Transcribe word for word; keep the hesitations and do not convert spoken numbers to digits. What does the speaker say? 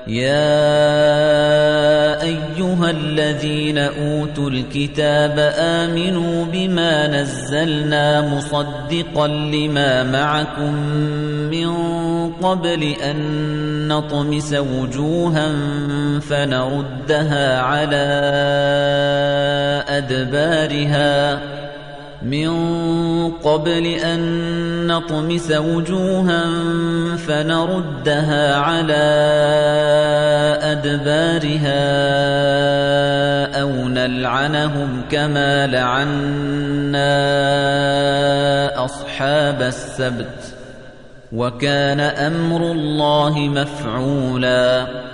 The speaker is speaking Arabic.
يَا أَيُّهَا الَّذِينَ أُوتُوا الْكِتَابَ آمِنُوا بِمَا نَزَّلْنَا مُصَدِّقًا لِمَا مَعَكُم مِّن قَبْلِ أَن نَّطْمِسَ وُجُوهًا فَنَرُدَّهَا عَلَىٰ أَدْبَارِهَا مِن قَبْلِ أَن نَّطْمِسَ وُجُوهًا فَنَرُدَّهَا عَلَىٰ أَدْبَارِهَا أَوْ نَلْعَنَهُمْ كَمَا لَعَنَّا أَصْحَابَ السَّبْتِ ۚ وَكَانَ أَمْرُ اللَّهِ مَفْعُولًا.